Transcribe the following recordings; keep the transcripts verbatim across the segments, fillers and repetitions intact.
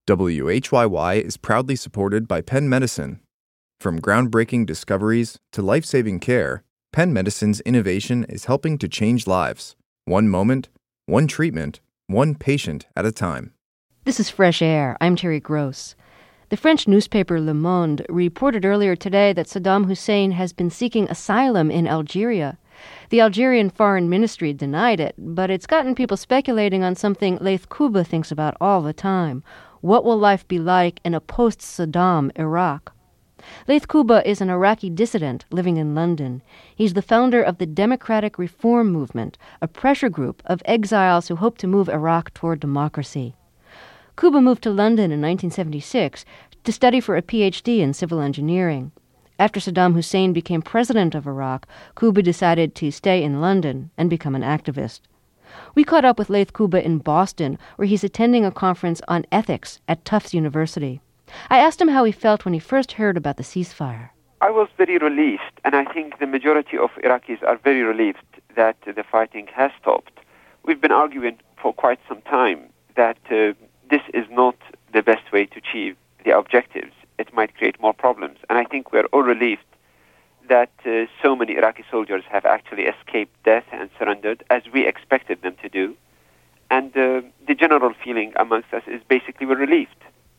W H Y Y is proudly supported by Penn Medicine. From groundbreaking discoveries to life-saving care, Penn Medicine's innovation is helping to change lives, one moment, one treatment, one patient at a time. This is Fresh Air. I'm Terry Gross. The French newspaper Le Monde reported earlier today that Saddam Hussein has been seeking asylum in Algeria. The Algerian Foreign Ministry denied it, but it's gotten people speculating on something Laith Kuba thinks about all the time. What will life be like in a post-Saddam Iraq? Laith Kuba is an Iraqi dissident living in London. He's the founder of the Democratic Reform Movement, a pressure group of exiles who hope to move Iraq toward democracy. Kuba moved to London in nineteen seventy-six to study for a P H D in civil engineering. After Saddam Hussein became president of Iraq, Kuba decided to stay in London and become an activist. We caught up with Laith Kuba in Boston, where he's attending a conference on ethics at Tufts University. I asked him how he felt when he first heard about the ceasefire. I was very relieved, and I think the majority of Iraqis are very relieved that the fighting has stopped. We've been arguing for quite some time that uh, this is not the best way to achieve the objectives. It might create more problems. And I think we're all relieved that uh, so many Iraqi soldiers have actually escaped death and surrendered, as we expected them to do. And uh, the general feeling amongst us is basically we're relieved.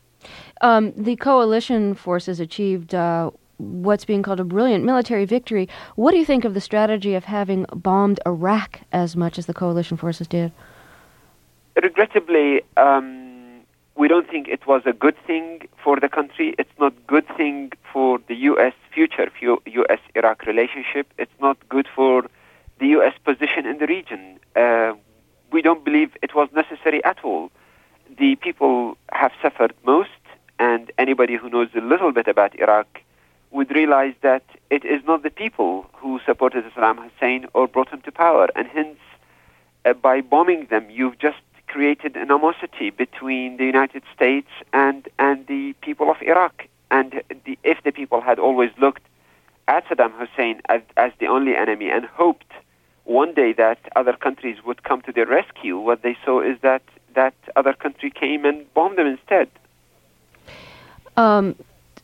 Um, the coalition forces achieved uh, what's being called a brilliant military victory. What do you think of the strategy of having bombed Iraq as much as the coalition forces did? Regrettably, um, we don't think it was a good thing for the country. It's not a good thing for the U S future U S Iraq relationship. It's not good for the U S position in the region. Uh, we don't believe it was necessary at all. The people have suffered most, and anybody who knows a little bit about Iraq would realize that it is not the people who supported Saddam Hussein or brought him to power, and hence, uh, by bombing them, you've just created an animosity between the United States and, and the people of Iraq. And the, if the people had always looked at Saddam Hussein as, as the only enemy and hoped one day that other countries would come to their rescue, what they saw is that that other country came and bombed them instead. Um,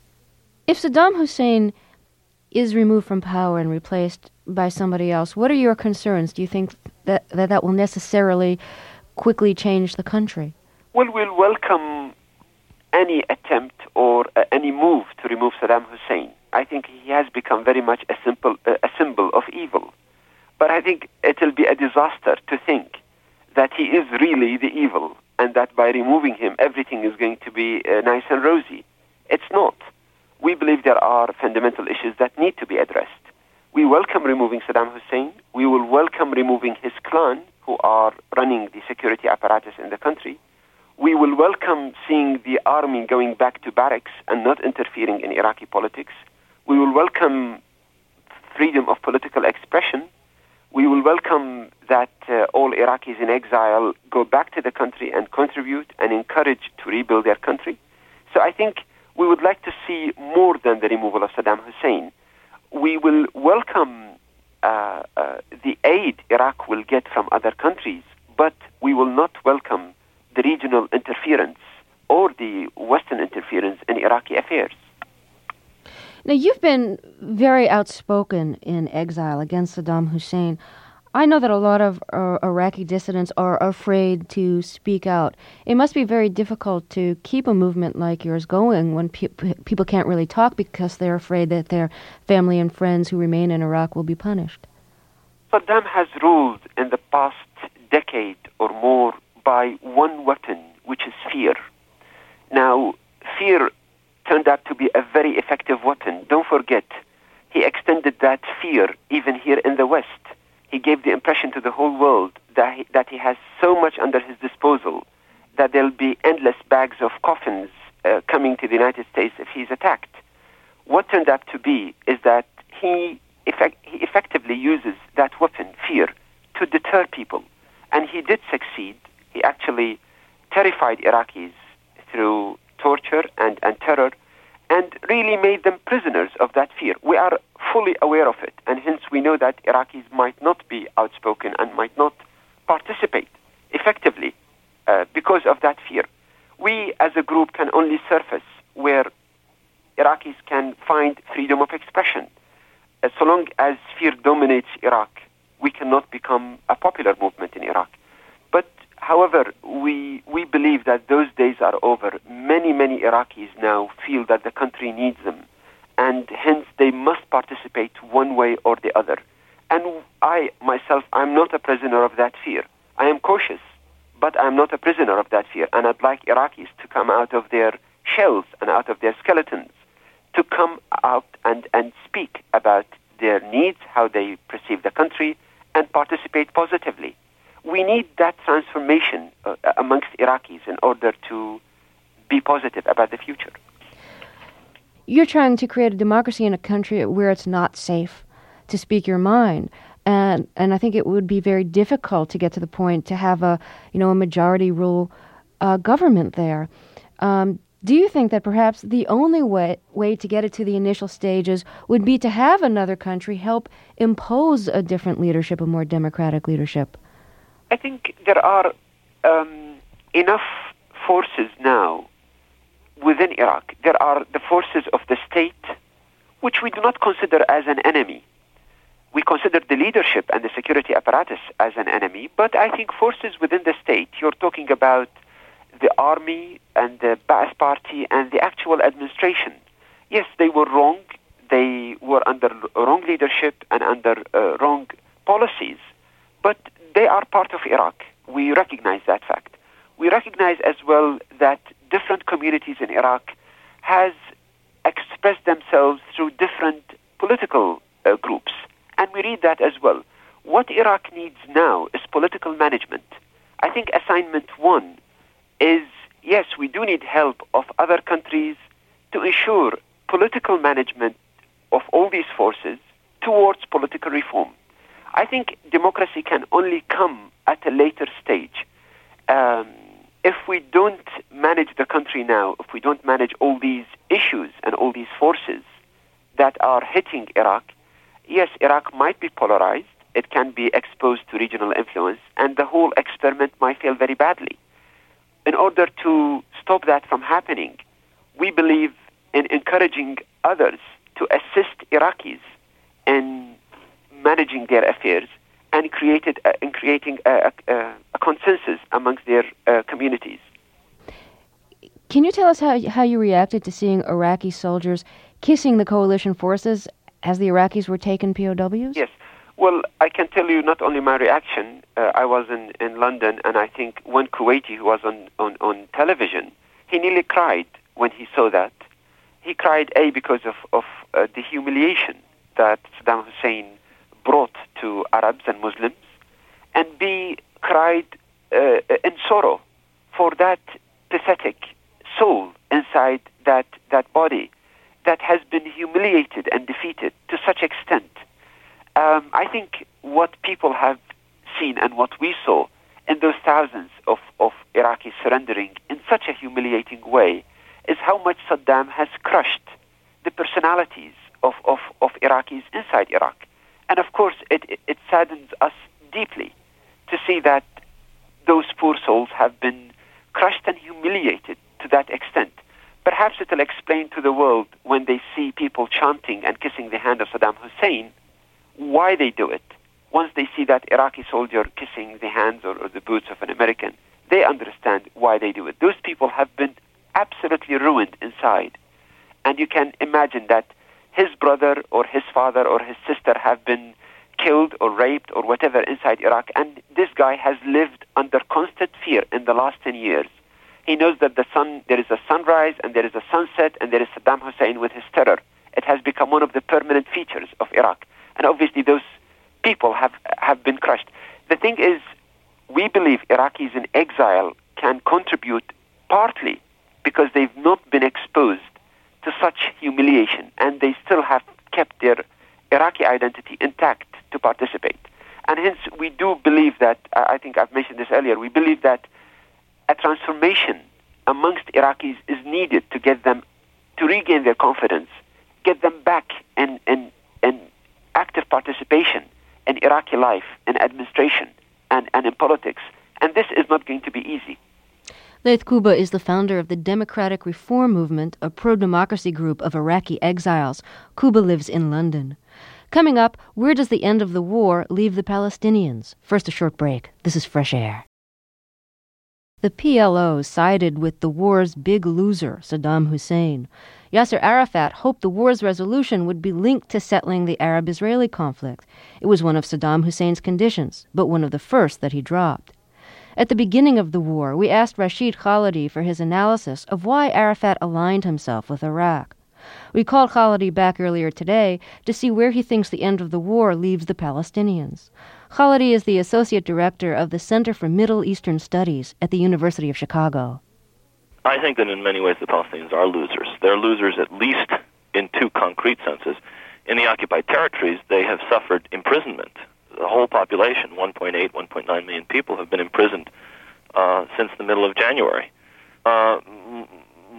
if Saddam Hussein is removed from power and replaced by somebody else, what are your concerns? Do you think that that, that will necessarily quickly change the country? Well, we'll welcome any attempt or uh, any move to remove Saddam Hussein. I think he has become very much a simple uh, a symbol of evil. But I think it'll be a disaster to think that he is really the evil and that by removing him, everything is going to be uh, nice and rosy. It's not. We believe there are fundamental issues that need to be addressed. We welcome removing Saddam Hussein. We will welcome removing his clan, who are running the security apparatus in the country. We will welcome seeing the army going back to barracks and not interfering in Iraqi politics. We will welcome freedom of political expression. We will welcome that uh, all Iraqis in exile go back to the country and contribute and encourage to rebuild their country. So I think we would like to see more than the removal of Saddam Hussein. We will welcome uh, uh, the aid Iraq will get from other countries, but we will not welcome the regional interference or the Western interference in Iraqi affairs. Now, you've been very outspoken in exile against Saddam Hussein. I know that a lot of uh, Iraqi dissidents are afraid to speak out. It must be very difficult to keep a movement like yours going when pe- people can't really talk because they're afraid that their family and friends who remain in Iraq will be punished. Saddam has ruled in the past decade or more by one weapon, which is fear. Now, fear turned out to be a very effective weapon. Don't forget, he extended that fear even here in the West. He gave the impression to the whole world that he, that he has so much under his disposal that there'll be endless bags of coffins uh, coming to the United States if he's attacked. What turned out to be is that he, effect, he effectively uses that weapon, fear, to deter people. And he did succeed. He actually terrified Iraqis through torture and, and terror, and really made them prisoners of that fear. We are fully aware of it, and hence we know that Iraqis might not be outspoken and might not participate effectively uh, because of that fear. We, as a group, can only surface where Iraqis can find freedom of expression. Uh, so long as fear dominates Iraq, we cannot become a popular movement in Iraq. But, however, we we believe that those days are over. Many, many Iraqis now feel that the country needs them, and hence they must participate one way or the other. And I, myself, I'm not a prisoner of that fear. I am cautious, but I'm not a prisoner of that fear. And I'd like Iraqis to come out of their shells and out of their skeletons, to come out and, and speak about their needs, how they perceive the country, and participate positively. We need that transformation uh, amongst Iraqis in order to be positive about the future. You're trying to create a democracy in a country where it's not safe to speak your mind. And and I think it would be very difficult to get to the point to have a, you know, a majority rule uh, government there. Um, do you think that perhaps the only way, way to get it to the initial stages would be to have another country help impose a different leadership, a more democratic leadership? I think there are um, enough forces now within Iraq. There are the forces of the state, which we do not consider as an enemy. We consider the leadership and the security apparatus as an enemy, but I think forces within the state, you're talking about the army and the Ba'ath Party and the actual administration. Yes, they were wrong. They were under wrong leadership and under uh, wrong policies, but they are part of Iraq. We recognize that fact. We recognize as well that different communities in Iraq has expressed themselves through different political uh, groups. And we read that as well. What Iraq needs now is political management. I think assignment one is, yes, we do need help of other countries to ensure political management of all these forces towards political reform. I think democracy can only come at a later stage. Um, if we don't manage the country now, if we don't manage all these issues and all these forces that are hitting Iraq, yes, Iraq might be polarized, it can be exposed to regional influence, and the whole experiment might fail very badly. In order to stop that from happening, we believe in encouraging others to assist Iraqis in managing their affairs and created, uh, in creating a, a, a consensus amongst their uh, communities. Can you tell us how, how you reacted to seeing Iraqi soldiers kissing the coalition forces as the Iraqis were taken P O Ws? Yes. Well, I can tell you not only my reaction. Uh, I was in, in London, and I think one Kuwaiti who was on, on, on television, he nearly cried when he saw that. He cried, A, because of, of uh, the humiliation that Saddam Hussein brought to Arabs and Muslims, and B, cried uh, in sorrow for that pathetic soul inside that, that body that has been humiliated and defeated to such extent. Um, I think what people have seen and what we saw in those thousands of, of Iraqis surrendering in such a humiliating way is how much Saddam has crushed the personalities of, of, of Iraqis inside Iraq. And of course, it, it, it saddens us deeply to see that those poor souls have been crushed and humiliated to that extent. Perhaps it will explain to the world when they see people chanting and kissing the hand of Saddam Hussein why they do it. Once they see that Iraqi soldier kissing the hands or, or the boots of an American, they understand why they do it. Those people have been absolutely ruined inside. And you can imagine that his brother or his father or his sister have been killed or raped or whatever inside Iraq. And this guy has lived under constant fear in the last ten years. He knows that the sun, there is a sunrise and there is a sunset and there is Saddam Hussein with his terror. It has become one of the permanent features of Iraq. And obviously those people have, have been crushed. The thing is, we believe Iraqis in exile can contribute partly because they've not been exposed to such humiliation and they still have kept their Iraqi identity intact to participate. And hence we do believe that, I think I've mentioned this earlier, we believe that a transformation amongst Iraqis is needed to get them to regain their confidence, get them back in, in, in active participation in Iraqi life, in administration, and, and in politics. And this is not going to be easy. Laith Kuba is the founder of the Democratic Reform Movement, a pro-democracy group of Iraqi exiles. Kuba lives in London. Coming up, where does the end of the war leave the Palestinians? First, a short break. This is Fresh Air. The P L O sided with the war's big loser, Saddam Hussein. Yasser Arafat hoped the war's resolution would be linked to settling the Arab-Israeli conflict. It was one of Saddam Hussein's conditions, but one of the first that he dropped. At the beginning of the war, we asked Rashid Khalidi for his analysis of why Arafat aligned himself with Iraq. We called Khalidi back earlier today to see where he thinks the end of the war leaves the Palestinians. Khalidi is the Associate Director of the Center for Middle Eastern Studies at the University of Chicago. I think that in many ways the Palestinians are losers. They're losers at least in two concrete senses. In the occupied territories, they have suffered imprisonment. The whole population, one point eight, one point nine million people, have been imprisoned uh, since the middle of January. Uh, m-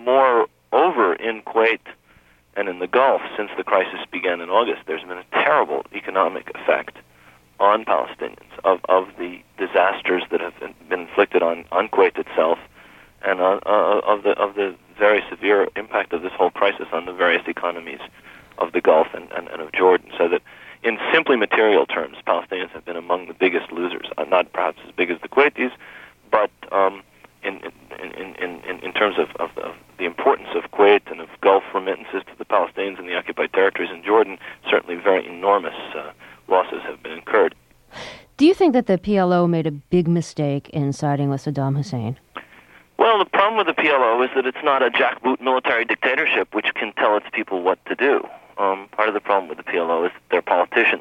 moreover, in Kuwait and in the Gulf, since the crisis began in August, there's been a terrible economic effect on Palestinians of, of the disasters that have been inflicted on, on Kuwait itself, and on, uh, of the of the very severe impact of this whole crisis on the various economies of the Gulf and, and, and of Jordan. So that in simply material terms, Palestinians have been among the biggest losers, uh, not perhaps as big as the Kuwaitis, but um, in, in, in, in, in terms of, of, of the importance of Kuwait and of Gulf remittances to the Palestinians in the occupied territories in Jordan, certainly very enormous uh, losses have been incurred. Do you think that the P L O made a big mistake in siding with Saddam Hussein? Well, the problem with the P L O is that it's not a jackboot military dictatorship which can tell its people what to do. Um, part of the problem with the P L O is that they're politicians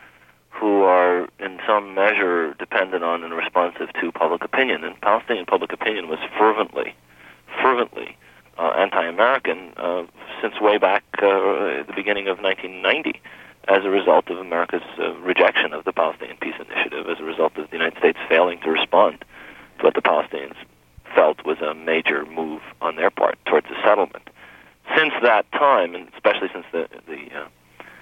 who are in some measure dependent on and responsive to public opinion. And Palestinian public opinion was fervently, fervently uh, anti-American uh, since way back uh, at the beginning of nineteen ninety. As a result of America's uh, rejection of the Palestinian Peace Initiative, as a result of the United States failing to respond to what the Palestinians felt was a major move on their part towards a settlement. Since that time, and especially since the the, uh,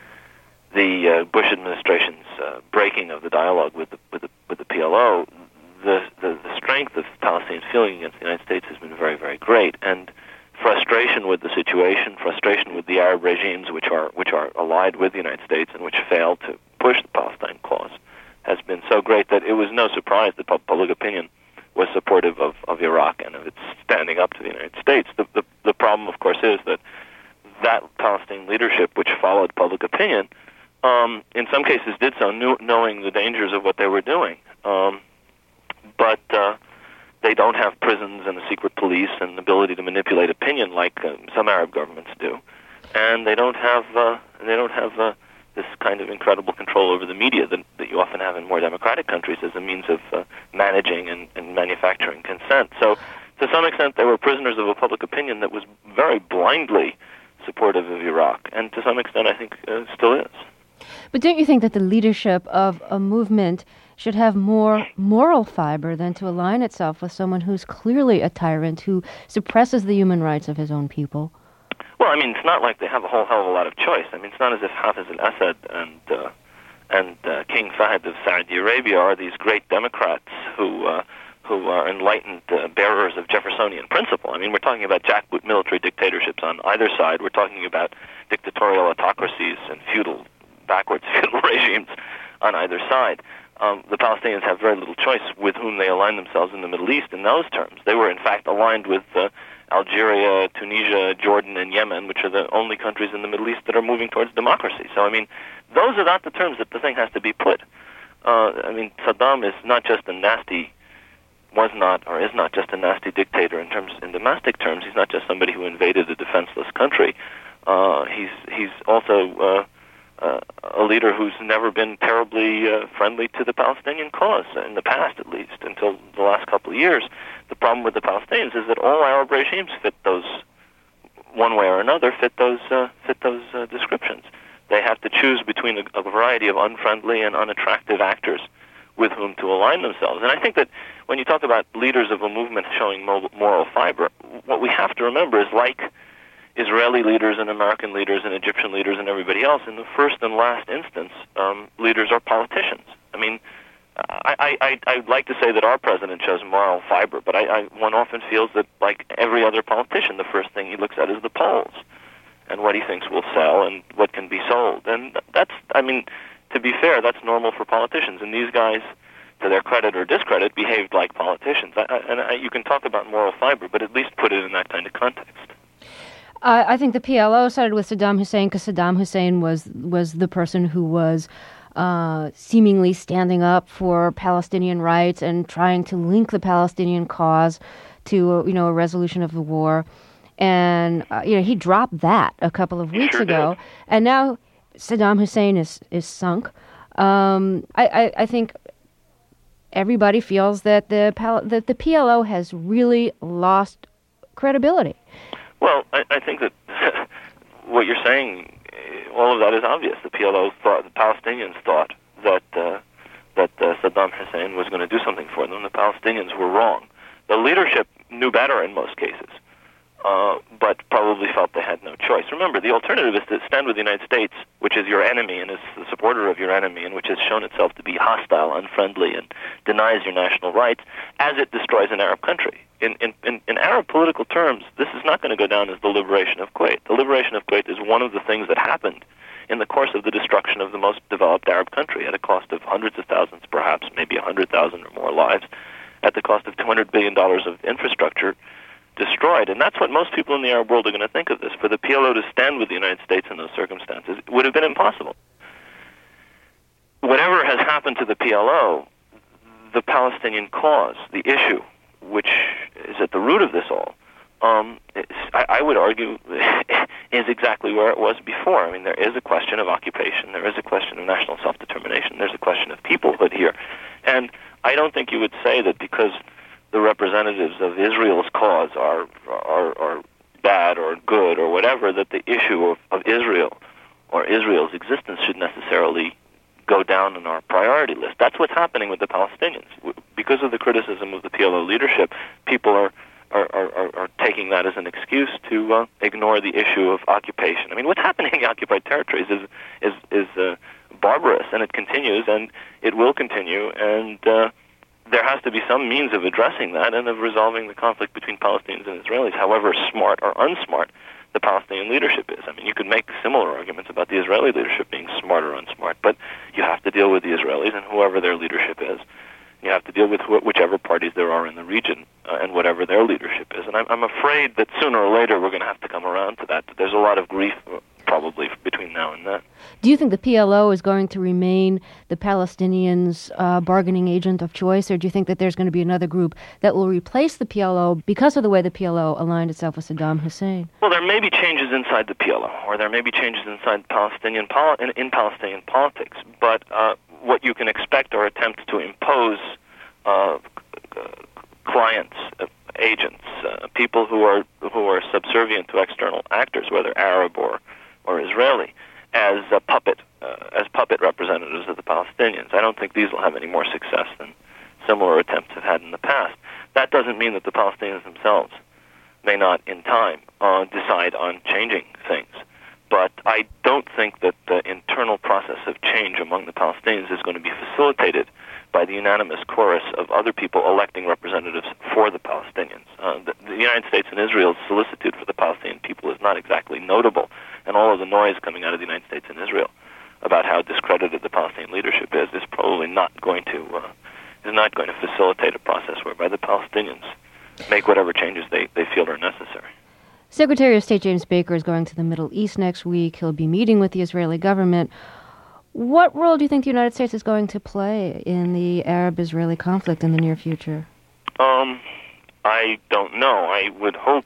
the uh, Bush administration's uh, breaking of the dialogue with the with the, with the P L O, the, the the strength of Palestinian feeling against the United States has been very, very great, and frustration with the situation, frustration with the Arab regimes which are which are allied with the United States and which failed to push the Palestine cause, has been so great that it was no surprise that public opinion was supportive of, of Iraq and of its standing up to the United States. The, the the problem, of course, is that that Palestinian leadership, which followed public opinion, um, in some cases did so knew, knowing the dangers of what they were doing. Um, but uh, they don't have prisons and a secret police and the ability to manipulate opinion like uh, some Arab governments do, and they don't have uh, they don't have uh, this kind of incredible control over the media that, that you often have in more democratic countries as a means of uh, managing and, and manufacturing consent. So, to some extent, they were prisoners of a public opinion that was very blindly supportive of Iraq, and to some extent, I think, uh, still is. But don't you think that the leadership of a movement should have more moral fiber than to align itself with someone who's clearly a tyrant, who suppresses the human rights of his own people? Well, I mean, it's not like they have a whole hell of a lot of choice. I mean, it's not as if Hafez al-Assad and uh, and uh, King Fahd of Saudi Arabia are these great democrats who uh, who are enlightened uh, bearers of Jeffersonian principle. I mean, we're talking about jackboot military dictatorships on either side. We're talking about dictatorial autocracies and feudal, backwards feudal regimes on either side. Um, the Palestinians have very little choice with whom they align themselves in the Middle East in those terms. They were, in fact, aligned with uh, Algeria, Tunisia, Jordan, and Yemen, which are the only countries in the Middle East that are moving towards democracy. So, I mean, those are not the terms that the thing has to be put. Uh, I mean, Saddam is not just a nasty, was not, or is not just a nasty dictator in terms, in domestic terms. He's not just somebody who invaded a defenseless country. Uh, he's he's also uh, uh, a leader who's never been terribly uh, friendly to the Palestinian cause, in the past at least, until the last couple of years. The problem with the Palestinians is that all Arab regimes fit those, one way or another, fit those uh, fit those uh, descriptions. They have to choose between a, a variety of unfriendly and unattractive actors with whom to align themselves. And I think that when you talk about leaders of a movement showing moral fiber, what we have to remember is, like Israeli leaders and American leaders and Egyptian leaders and everybody else, in the first and last instance, um, leaders are politicians. I mean, I, I, I'd like to say that our president shows moral fiber, but I, I, one often feels that, like every other politician, the first thing he looks at is the polls and what he thinks will sell and what can be sold. And that's, I mean, to be fair, that's normal for politicians. And these guys, to their credit or discredit, behaved like politicians. I, I, and I, you can talk about moral fiber, but at least put it in that kind of context. Uh, I think the P L O sided with Saddam Hussein because Saddam Hussein was was the person who was Uh, seemingly standing up for Palestinian rights and trying to link the Palestinian cause to, uh, you know, a resolution of the war. And, uh, you know, he dropped that a couple of weeks sure ago. did. And now Saddam Hussein is, is sunk. Um, I, I, I think everybody feels that the, Pal- that the P L O has really lost credibility. Well, I, I think that what you're saying, all of that is obvious. The P L O thought, the Palestinians thought that uh, that uh, Saddam Hussein was going to do something for them. The Palestinians were wrong. The leadership knew better in most cases, uh, but probably felt they had no choice. Remember, the alternative is to stand with the United States, which is your enemy and is the supporter of your enemy, and which has shown itself to be hostile, unfriendly, and denies your national rights, as it destroys an Arab country. In, in, in, in Arab political terms, this is not going to go down as the liberation of Kuwait. The liberation of Kuwait is one of the things that happened in the course of the destruction of the most developed Arab country at a cost of hundreds of thousands, perhaps maybe one hundred thousand or more lives, at the cost of two hundred billion dollars of infrastructure destroyed. And that's what most people in the Arab world are going to think of this. For the P L O to stand with the United States in those circumstances would have been impossible. Whatever has happened to the P L O, the Palestinian cause, the issue, which is at the root of this all, um, I, I would argue is exactly where it was before. I mean, there is a question of occupation. There is a question of national self-determination. There's a question of peoplehood here. And I don't think you would say that because the representatives of Israel's cause are are, are bad or good or whatever, that the issue of, of Israel or Israel's existence should necessarily go down on our priority list. That's what's happening with the Palestinians. Because of the criticism of the P L O leadership, people are are, are, are taking that as an excuse to uh, ignore the issue of occupation. I mean, what's happening in the occupied territories is is is uh, barbarous, and it continues, and it will continue, and uh, there has to be some means of addressing that and of resolving the conflict between Palestinians and Israelis, however smart or unsmart the Palestinian leadership is. I mean, you could make similar arguments about the Israeli leadership being smart or unsmart, but you have to deal with the Israelis and whoever their leadership is. You have to deal with wh- whichever parties there are in the region uh, and whatever their leadership is. And I'm, I'm afraid that sooner or later we're going to have to come around to that. But there's a lot of grief uh, probably between now and then. Do you think the P L O is going to remain the Palestinians' uh, bargaining agent of choice, or do you think that there's going to be another group that will replace the P L O because of the way the P L O aligned itself with Saddam Hussein? Well, there may be changes inside the P L O, or there may be changes inside Palestinian poli- in, in Palestinian politics, but uh, what you can expect are attempts to impose uh, clients, uh, agents, uh, people who are who are subservient to external actors, whether Arab or or Israeli, as a puppet, uh, as puppet representatives of the Palestinians. I don't think these will have any more success than similar attempts have had in the past. That doesn't mean that the Palestinians themselves may not, in time, uh, decide on changing things. But I don't think that the internal process of change among the Palestinians is going to be facilitated by the unanimous chorus of other people electing representatives for the Palestinians. Uh, the, the United States and Israel's solicitude for the Palestinian people is not exactly notable, and all of the noise coming out of the United States and Israel about how discredited the Palestinian leadership is is probably not going to uh, is not going to facilitate a process whereby the Palestinians make whatever changes they, they feel are necessary. Secretary of State James Baker is going to the Middle East next week. He'll be meeting with the Israeli government. What role do you think the United States is going to play in the Arab-Israeli conflict in the near future? Um, I don't know. I would hope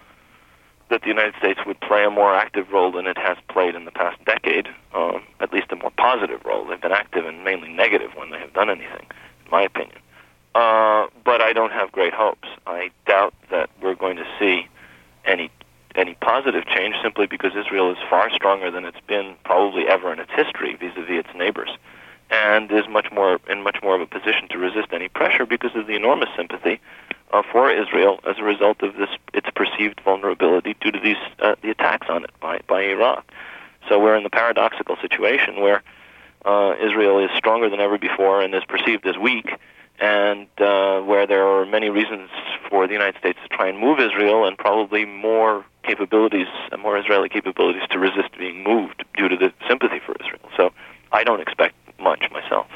that the United States would play a more active role than it has played in the past decade, um, at least a more positive role. They've been active and mainly negative when they have done anything, in my opinion. Uh, but I don't have great hopes. I doubt that we're going to see any any positive change simply because Israel is far stronger than it's been probably ever in its history vis-a-vis its neighbors, and is much more in much more of a position to resist any pressure because of the enormous sympathy uh, for Israel as a result of this its perceived vulnerability due to these uh, the attacks on it by by Iraq. So we're in the paradoxical situation where uh, Israel is stronger than ever before and is perceived as weak, and uh, where there are many reasons for the United States to try and move Israel, and probably more capabilities, more Israeli capabilities to resist being moved due to the sympathy for Israel. So I don't expect much myself.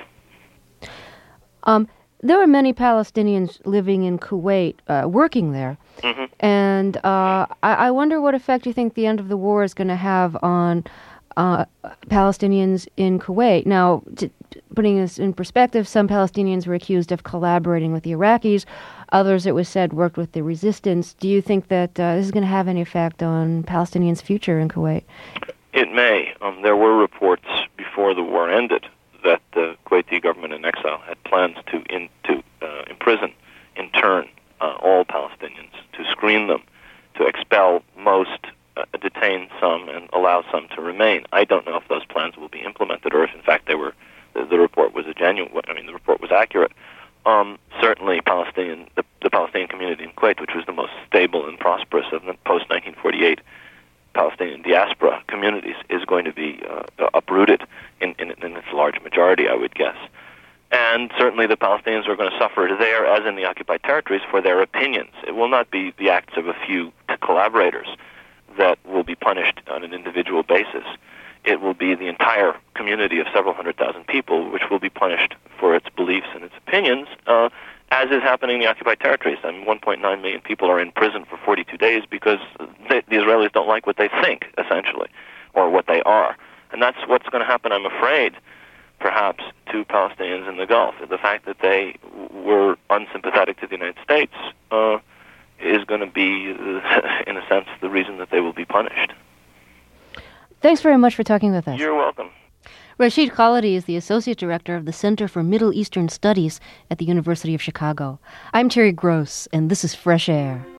Um, there are many Palestinians living in Kuwait, uh, working there. Mm-hmm. And uh, I, I wonder what effect you think the end of the war is going to have on uh, Palestinians in Kuwait. Now, t- t- putting this in perspective, some Palestinians were accused of collaborating with the Iraqis. Others, it was said, worked with the resistance. Do you think that uh, this is going to have any effect on Palestinians' future in Kuwait? It may. Um, there were reports before the war ended that the Kuwaiti government in exile had plans to in, to uh, imprison, in turn, uh, all Palestinians, to screen them, to expel most, uh, detain some, and allow some to remain. I don't know if those plans will be implemented, or if, in fact, they were. The, the report was a genuine. I mean, the report was accurate. Um, certainly, Palestinian, the, the Palestinian community in Kuwait, which was the most stable and prosperous of the post nineteen forty-eight Palestinian diaspora communities, is going to be uh, uprooted in, in, in its large majority, I would guess. And certainly the Palestinians are going to suffer there, as in the occupied territories, for their opinions. It will not be the acts of a few collaborators that will be punished on an individual basis. It will be the entire community of several hundred thousand people which will be punished for its beliefs and its opinions, uh, as is happening in the occupied territories. I mean, one point nine million people are in prison for forty-two days because they, the Israelis don't like what they think, essentially, or what they are. And that's what's going to happen, I'm afraid, perhaps, to Palestinians in the Gulf. The fact that they were unsympathetic to the United States uh, is going to be, uh, in a sense, the reason that they will be punished. Thanks very much for talking with us. You're welcome. Rashid Khalidi is the Associate Director of the Center for Middle Eastern Studies at the University of Chicago. I'm Terry Gross, and this is Fresh Air.